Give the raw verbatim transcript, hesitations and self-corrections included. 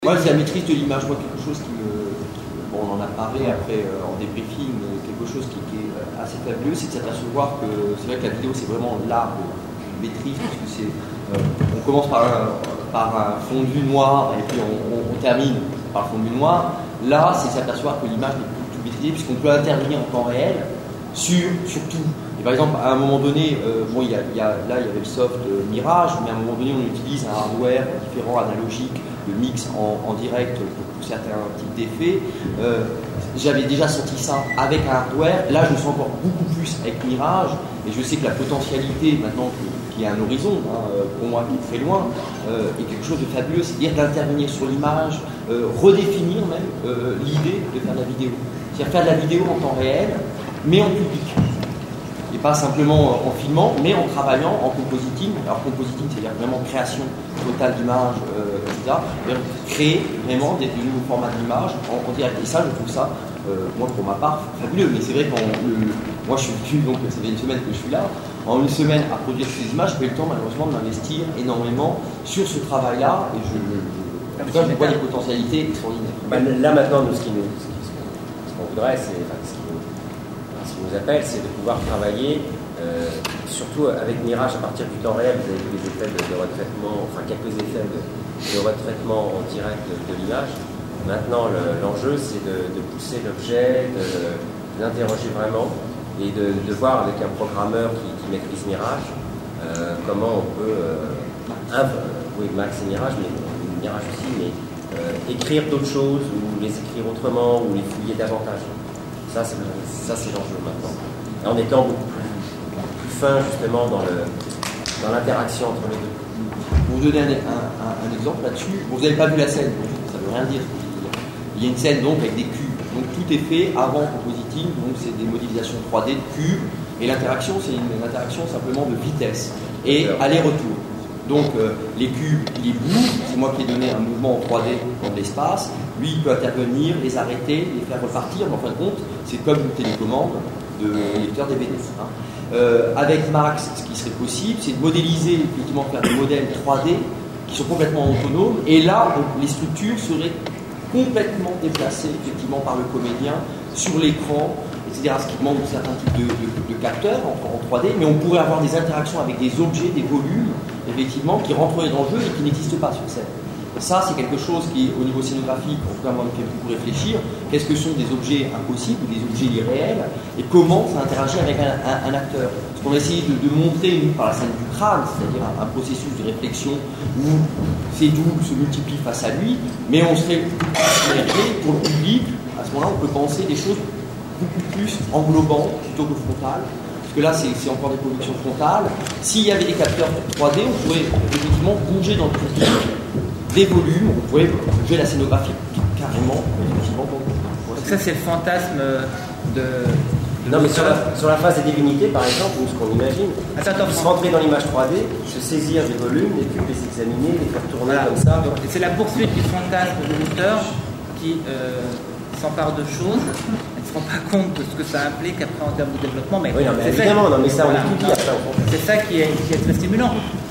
Moi, c'est la maîtrise de l'image, moi, quelque chose qui me... Bon, on en a parlé après euh, en débriefing, mais quelque chose qui, qui est assez fabuleux, c'est de s'apercevoir que c'est vrai que la vidéo, c'est vraiment l'art de maîtrise, parce que c'est... Euh, on commence par un, par un fondu noir, et puis on, on, on termine par le fondu noir. Là, c'est s'apercevoir que l'image n'est plus tout maîtrisée, puisqu'on peut intervenir en temps réel sur, sur tout. Et par exemple, à un moment donné, euh, bon, il y a, il y a, là, il y avait le soft euh, Mirage, mais à un moment donné, on utilise un hardware différent, analogique, le mix en, en direct pour, pour certains types d'effets. Euh, J'avais déjà senti ça avec un hardware. Là, je le sens encore beaucoup plus avec Mirage. Et je sais que la potentialité, maintenant qu'il y a un horizon, hein, pour moi qui est très loin, euh, est quelque chose de fabuleux. C'est-à-dire d'intervenir sur l'image, euh, redéfinir même euh, l'idée de faire de la vidéo. C'est-à-dire faire de la vidéo en temps réel, mais en public. Et pas simplement en filmant, mais en travaillant en compositing. Alors compositing, c'est-à-dire vraiment création totale d'images, euh, et cetera. Créer vraiment des, des nouveaux formats d'images en, en direct. Et ça, je trouve ça, euh, moi pour ma part, fabuleux. Mais c'est vrai que moi je suis venu, donc ça fait une semaine que je suis là. En une semaine à produire ces images, j'ai pas eu le temps malheureusement de m'investir énormément sur ce travail-là. Et je, je, en tout cas, je vois des potentialités extraordinaires. Bah, là maintenant, nous, ce qu'on ce qu'on voudrait, c'est... Enfin, ce qui nous, ce qui nous appelle, c'est de pouvoir travailler, euh, surtout avec Mirage à partir du temps réel. Vous avez vu les effets de, de retraitement, enfin quelques effets de, de retraitement en direct de, de l'image. Maintenant, l'enjeu, le, c'est de, de pousser l'objet, de, de l'interroger vraiment et de, de voir avec un programmeur qui, qui maîtrise Mirage euh, comment on peut, euh, un, oui, Max et Mirage, mais Mirage aussi, mais euh, écrire d'autres choses ou les écrire autrement ou les fouiller davantage. Ça, c'est l'enjeu maintenant. Et en étant beaucoup plus, plus fin, justement, dans l'interaction entre les deux. Pour vous donner un, un, un exemple là-dessus, vous n'avez pas vu la scène, donc ça ne veut rien dire. Il y a une scène donc avec des cubes. Donc tout est fait avant compositing, donc c'est des modélisations trois D de cubes. Et l'interaction, c'est une, une interaction simplement de vitesse et aller-retour. Donc euh, les cubes, ils bougent, c'est moi qui ai donné un mouvement en trois D dans l'espace. Lui, il peut intervenir, les arrêter, les faire repartir, mais en fin de compte, c'est comme une télécommande de lecteur D V D. Hein. Euh, avec Max, ce qui serait possible, c'est de modéliser, effectivement, faire des modèles trois D qui sont complètement autonomes. Et là, donc, les structures seraient complètement déplacées, effectivement, par le comédien sur l'écran, et cetera. Ce qui demande certains types de, de, de capteurs en, en trois D, mais on pourrait avoir des interactions avec des objets, des volumes, effectivement, qui rentreraient dans le jeu et qui n'existent pas sur scène. Ça, c'est quelque chose qui, au niveau scénographique, en tout cas, moi, me fait beaucoup réfléchir. Qu'est-ce que sont des objets impossibles ou des objets irréels et comment ça interagit avec un, un, un acteur. Ce qu'on a essayé de, de montrer, nous, par la scène du crâne, c'est-à-dire un, un processus de réflexion où ces doubles se multiplient face à lui, mais on serait éclairé pour le public. À ce moment-là, on peut penser des choses beaucoup plus englobantes plutôt que frontales. Parce que là, c'est encore des productions frontales. S'il y avait des capteurs trois D, on pourrait effectivement bouger dans le public des volumes, on pourrait bouger la scénographie carrément, effectivement. Donc ça, c'est le fantasme de... de non, mais sur la, sur la phase des divinités, par exemple, ou ce qu'on imagine, attends, attends, se rentrer dans l'image trois D, se saisir des volumes, les cubes, les examiner, les faire tourner voilà, comme ça. C'est la poursuite du fantasme de l'auteur qui euh, s'empare de choses, elle ne se rend pas compte de ce que ça implique après en termes de développement. Mais oui, non, mais évidemment, ça, non, mais ça, on voilà, l'a tout dit après. C'est ça qui est, qui est très stimulant.